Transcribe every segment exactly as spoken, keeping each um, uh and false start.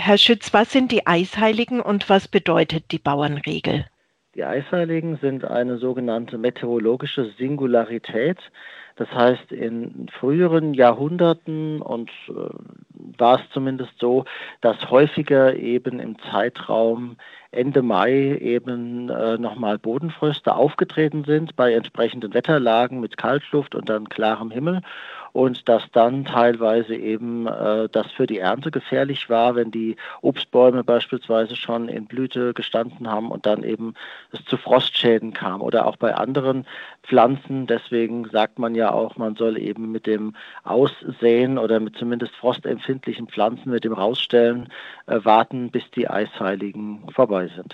Herr Schütz, was sind die Eisheiligen und was bedeutet die Bauernregel? Die Eisheiligen sind eine sogenannte meteorologische Singularität. Das heißt, in früheren Jahrhunderten und äh, war es zumindest so, dass häufiger eben im Zeitraum Ende Mai eben äh, nochmal Bodenfröste aufgetreten sind bei entsprechenden Wetterlagen mit Kaltluft und dann klarem Himmel. Und dass dann teilweise eben äh, das für die Ernte gefährlich war, wenn die Obstbäume beispielsweise schon in Blüte gestanden haben und dann eben es zu Frostschäden kam. Oder auch bei anderen Pflanzen. Deswegen sagt man ja auch, man soll eben mit dem Aussäen oder mit zumindest frostempfindlichen Pflanzen, mit dem Rausstellen äh, warten, bis die Eisheiligen vorbei sind.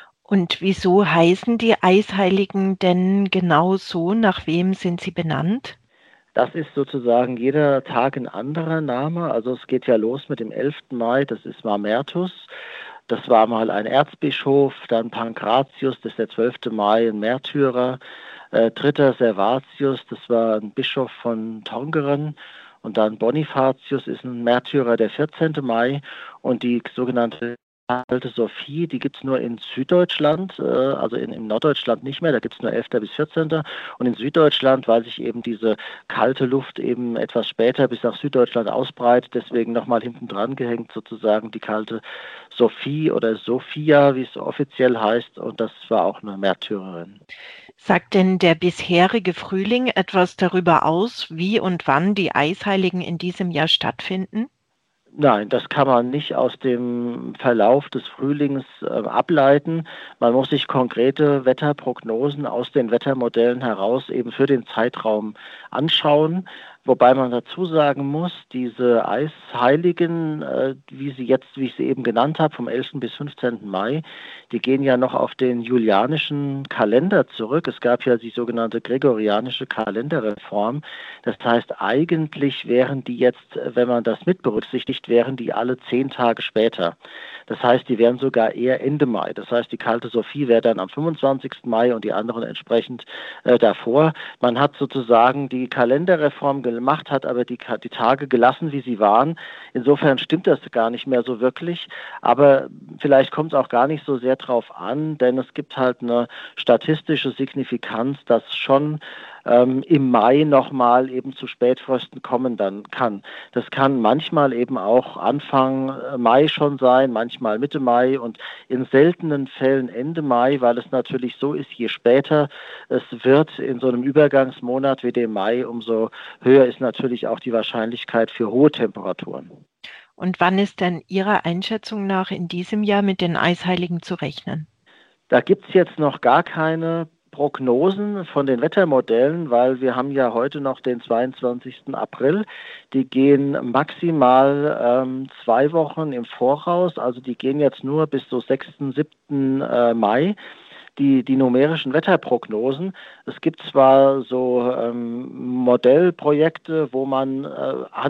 Und wieso heißen die Eisheiligen denn genau so? Nach wem sind sie benannt? Das ist sozusagen jeder Tag ein anderer Name. Also es geht ja los mit dem elften Mai, das ist Mamertus. Das war mal ein Erzbischof, dann Pankratius, das ist der zwölfte Mai, ein Märtyrer. Äh, dritter Servatius, das war ein Bischof von Tongeren. Und dann Bonifatius ist ein Märtyrer, der vierzehnte Mai. Und die sogenannte Kalte Sophie, die gibt es nur in Süddeutschland, äh, also in, in Norddeutschland nicht mehr, da gibt es nur elften bis vierzehnten Und in Süddeutschland, weil sich eben diese kalte Luft eben etwas später bis nach Süddeutschland ausbreitet, deswegen nochmal hinten dran gehängt sozusagen die Kalte Sophie oder Sophia, wie es offiziell heißt, und das war auch eine Märtyrerin. Sagt denn der bisherige Frühling etwas darüber aus, wie und wann die Eisheiligen in diesem Jahr stattfinden? Nein, das kann man nicht aus dem Verlauf des Frühlings äh, ableiten. Man muss sich konkrete Wetterprognosen aus den Wettermodellen heraus eben für den Zeitraum anschauen. Wobei man dazu sagen muss, diese Eisheiligen, äh, wie sie jetzt, wie ich sie eben genannt habe, vom elften bis fünfzehnten Mai, die gehen ja noch auf den julianischen Kalender zurück. Es gab ja die sogenannte gregorianische Kalenderreform. Das heißt, eigentlich wären die jetzt, wenn man das mit berücksichtigt, wären die alle zehn Tage später. Das heißt, die wären sogar eher Ende Mai. Das heißt, die Kalte Sophie wäre dann am fünfundzwanzigsten Mai und die anderen entsprechend äh, davor. Man hat sozusagen die Kalenderreform gemacht, hat aber die, die Tage gelassen, wie sie waren. Insofern stimmt das gar nicht mehr so wirklich. Aber vielleicht kommt es auch gar nicht so sehr drauf an, denn es gibt halt eine statistische Signifikanz, dass schon ähm, im Mai nochmal eben zu Spätfrösten kommen dann kann. Das kann manchmal eben auch Anfang Mai schon sein, manchmal Mitte Mai und in seltenen Fällen Ende Mai, weil es natürlich so ist, je später es wird in so einem Übergangsmonat wie dem Mai, umso höher ist natürlich auch die Wahrscheinlichkeit für hohe Temperaturen. Und wann ist denn Ihrer Einschätzung nach in diesem Jahr mit den Eisheiligen zu rechnen? Da gibt es jetzt noch gar keine Prognosen von den Wettermodellen, weil wir haben ja heute noch den zweiundzwanzigsten April. Die gehen maximal ähm, zwei Wochen im Voraus, also die gehen jetzt nur bis so sechsten, siebten Äh, Mai. Die, die numerischen Wetterprognosen. Es gibt zwar so ähm, Modellprojekte, wo man äh,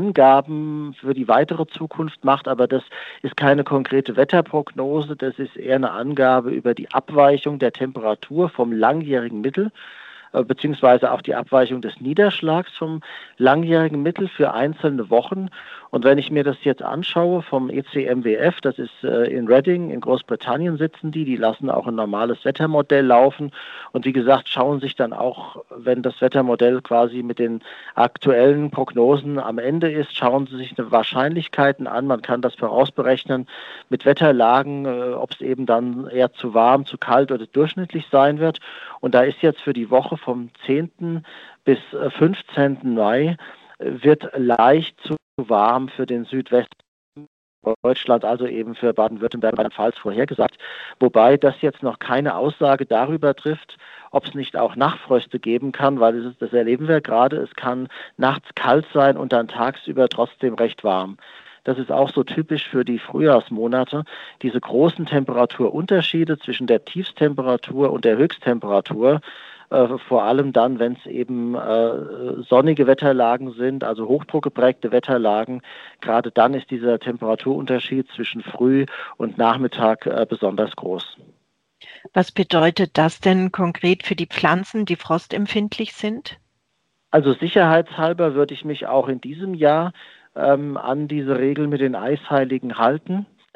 Angaben für die weitere Zukunft macht, aber das ist keine konkrete Wetterprognose, das ist eher eine Angabe über die Abweichung der Temperatur vom langjährigen Mittel, äh, beziehungsweise auch die Abweichung des Niederschlags vom langjährigen Mittel für einzelne Wochen. Und wenn ich mir das jetzt anschaue vom E C M W F, das ist äh, in Reading, in Großbritannien sitzen die, die lassen auch ein normales Wettermodell laufen und wie gesagt, schauen sich dann auch, wenn das Wettermodell quasi mit den aktuellen Prognosen am Ende ist, schauen sie sich eine Wahrscheinlichkeiten an, man kann das vorausberechnen mit Wetterlagen, äh, ob es eben dann eher zu warm, zu kalt oder durchschnittlich sein wird. Und da ist jetzt für die Woche vom zehnten bis fünfzehnten Mai äh, wird leicht zu warm für den Südwesten Deutschland, also eben für Baden-Württemberg und Rheinland-Pfalz vorhergesagt, wobei das jetzt noch keine Aussage darüber trifft, ob es nicht auch Nachtfröste geben kann, weil das, ist, das erleben wir gerade, es kann nachts kalt sein und dann tagsüber trotzdem recht warm. Das ist auch so typisch für die Frühjahrsmonate, diese großen Temperaturunterschiede zwischen der Tiefstemperatur und der Höchsttemperatur, äh, vor allem dann, wenn es eben äh, sonnige Wetterlagen sind, also hochdruckgeprägte Wetterlagen. Gerade dann ist dieser Temperaturunterschied zwischen Früh und Nachmittag äh, besonders groß. Was bedeutet das denn konkret für die Pflanzen, die frostempfindlich sind? Also sicherheitshalber würde ich mich auch in diesem Jahr ähm, an diese Regel mit den Eisheiligen halten.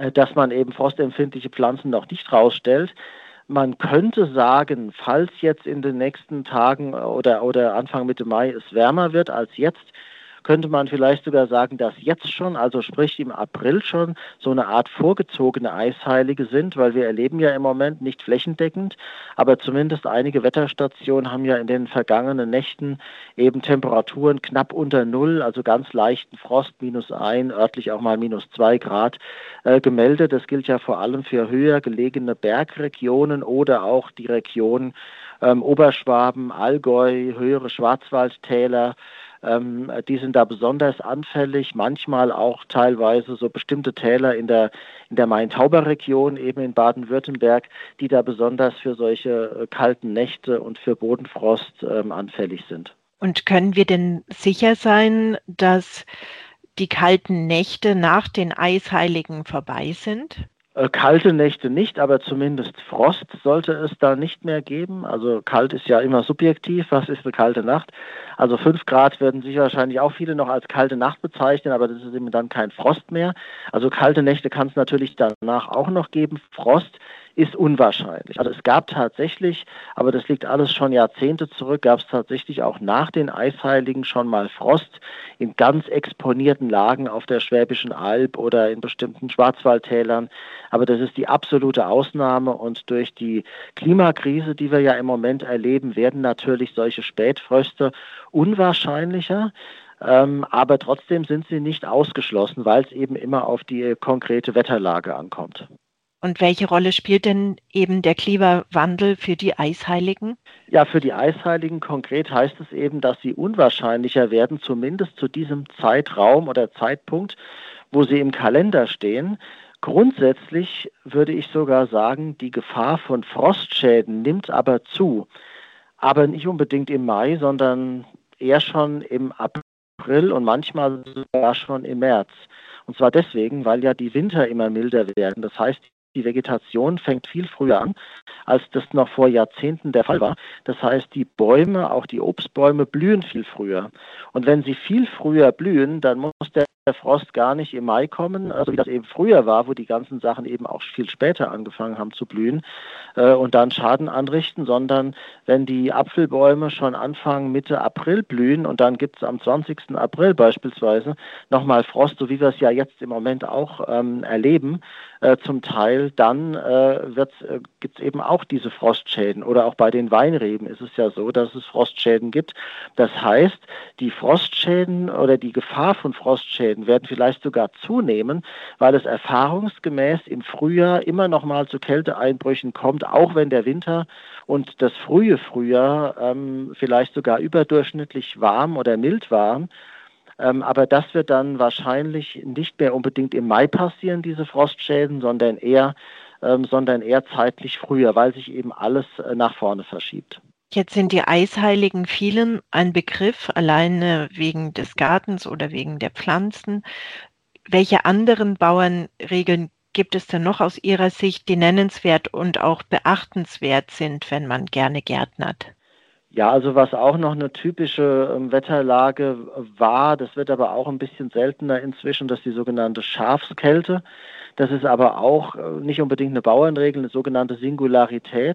dass man eben frostempfindliche Pflanzen noch nicht rausstellt. Man könnte sagen, falls jetzt in den nächsten Tagen oder, oder Anfang Mitte Mai es wärmer wird als jetzt, könnte man vielleicht sogar sagen, dass jetzt schon, also sprich im April schon, so eine Art vorgezogene Eisheilige sind, weil wir erleben ja im Moment nicht flächendeckend, aber zumindest einige Wetterstationen haben ja in den vergangenen Nächten eben Temperaturen knapp unter Null, also ganz leichten Frost, minus ein, örtlich auch mal minus zwei Grad äh, gemeldet. Das gilt ja vor allem für höher gelegene Bergregionen oder auch die Region ähm, Oberschwaben, Allgäu, höhere Schwarzwaldtäler. Ähm, die sind da besonders anfällig, manchmal auch teilweise so bestimmte Täler in der, in der Main-Tauber-Region, eben in Baden-Württemberg, die da besonders für solche äh, kalten Nächte und für Bodenfrost ähm, anfällig sind. Und können wir denn sicher sein, dass die kalten Nächte nach den Eisheiligen vorbei sind? Kalte Nächte nicht, aber zumindest Frost sollte es da nicht mehr geben. Also kalt ist ja immer subjektiv. Was ist eine kalte Nacht? Also fünf Grad werden sich wahrscheinlich auch viele noch als kalte Nacht bezeichnen, aber das ist eben dann kein Frost mehr. Also kalte Nächte kann es natürlich danach auch noch geben. Frost ist unwahrscheinlich. Also es gab tatsächlich, aber das liegt alles schon Jahrzehnte zurück, gab es tatsächlich auch nach den Eisheiligen schon mal Frost in ganz exponierten Lagen auf der Schwäbischen Alb oder in bestimmten Schwarzwaldtälern. Aber das ist die absolute Ausnahme und durch die Klimakrise, die wir ja im Moment erleben, werden natürlich solche Spätfröste unwahrscheinlicher. Ähm, aber trotzdem sind sie nicht ausgeschlossen, weil es eben immer auf die konkrete Wetterlage ankommt. Und welche Rolle spielt denn eben der Klimawandel für die Eisheiligen? Ja, für die Eisheiligen konkret heißt es eben, dass sie unwahrscheinlicher werden, zumindest zu diesem Zeitraum oder Zeitpunkt, wo sie im Kalender stehen. Grundsätzlich würde ich sogar sagen, die Gefahr von Frostschäden nimmt aber zu. Aber nicht unbedingt im Mai, sondern eher schon im April und manchmal sogar schon im März. Und zwar deswegen, weil ja die Winter immer milder werden. Das heißt, die Vegetation fängt viel früher an, als das noch vor Jahrzehnten der Fall war. Das heißt, die Bäume, auch die Obstbäume, blühen viel früher. Und wenn sie viel früher blühen, dann muss der Frost gar nicht im Mai kommen, also wie das eben früher war, wo die ganzen Sachen eben auch viel später angefangen haben zu blühen äh, und dann Schaden anrichten, sondern wenn die Apfelbäume schon Anfang, Mitte April blühen und dann gibt es am zwanzigsten April beispielsweise nochmal Frost, so wie wir es ja jetzt im Moment auch ähm, erleben, äh, zum Teil, dann äh, äh, gibt es eben auch diese Frostschäden. Oder auch bei den Weinreben ist es ja so, dass es Frostschäden gibt. Das heißt, die Frostschäden oder die Gefahr von Frostschäden werden vielleicht sogar zunehmen, weil es erfahrungsgemäß im Frühjahr immer noch mal zu Kälteeinbrüchen kommt, auch wenn der Winter und das frühe Frühjahr ähm, vielleicht sogar überdurchschnittlich warm oder mild waren. Ähm, aber das wird dann wahrscheinlich nicht mehr unbedingt im Mai passieren, diese Frostschäden, sondern eher, ähm, sondern eher zeitlich früher, weil sich eben alles äh, nach vorne verschiebt. Jetzt sind die Eisheiligen vielen ein Begriff, alleine wegen des Gartens oder wegen der Pflanzen. Welche anderen Bauernregeln gibt es denn noch aus Ihrer Sicht, die nennenswert und auch beachtenswert sind, wenn man gerne gärtnert? Ja, also was auch noch eine typische ähm, Wetterlage war, das wird aber auch ein bisschen seltener inzwischen, das ist die sogenannte Schafskälte. Das ist aber auch äh, nicht unbedingt eine Bauernregel, eine sogenannte Singularität.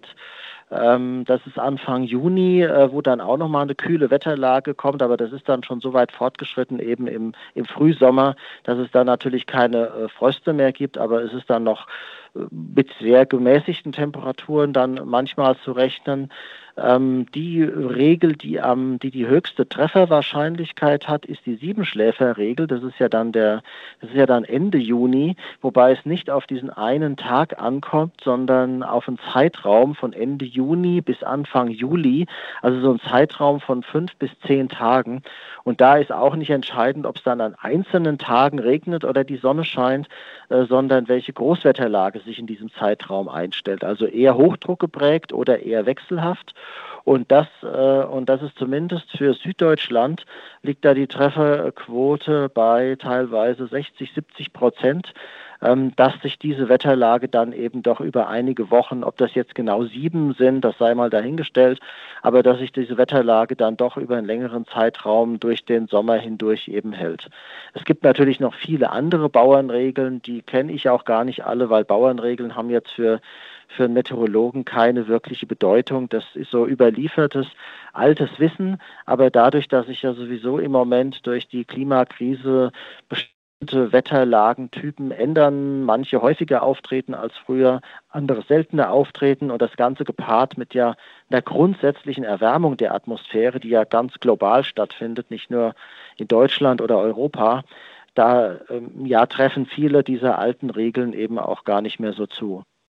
Ähm, das ist Anfang Juni, äh, wo dann auch nochmal eine kühle Wetterlage kommt, aber das ist dann schon so weit fortgeschritten, eben im, im Frühsommer, dass es da natürlich keine äh, Fröste mehr gibt, aber es ist dann noch äh, mit sehr gemäßigten Temperaturen dann manchmal zu rechnen. Ähm, die Regel, die, ähm, die die höchste Trefferwahrscheinlichkeit hat, ist die Siebenschläferregel. Das ist ja dann der, das ist ja dann Ende Juni, wobei es nicht auf diesen einen Tag ankommt, sondern auf einen Zeitraum von Ende Juni bis Anfang Juli, also so ein Zeitraum von fünf bis zehn Tagen. Und da ist auch nicht entscheidend, ob es dann an einzelnen Tagen regnet oder die Sonne scheint, äh, sondern welche Großwetterlage sich in diesem Zeitraum einstellt. Also eher Hochdruck geprägt oder eher wechselhaft. Und das, äh, und das ist zumindest für Süddeutschland, liegt da die Trefferquote bei teilweise sechzig, siebzig Prozent. ähm, dass sich diese Wetterlage dann eben doch über einige Wochen, ob das jetzt genau sieben sind, das sei mal dahingestellt, aber dass sich diese Wetterlage dann doch über einen längeren Zeitraum durch den Sommer hindurch eben hält. Es gibt natürlich noch viele andere Bauernregeln, die kenne ich auch gar nicht alle, weil Bauernregeln haben jetzt für für einen Meteorologen keine wirkliche Bedeutung. Das ist so überliefertes, altes Wissen, aber dadurch, dass sich ja sowieso im Moment durch die Klimakrise bestimmte Wetterlagentypen ändern, manche häufiger auftreten als früher, andere seltener auftreten und das Ganze gepaart mit ja einer grundsätzlichen Erwärmung der Atmosphäre, die ja ganz global stattfindet, nicht nur in Deutschland oder Europa, da ähm, ja treffen viele dieser alten Regeln eben auch gar nicht mehr so zu.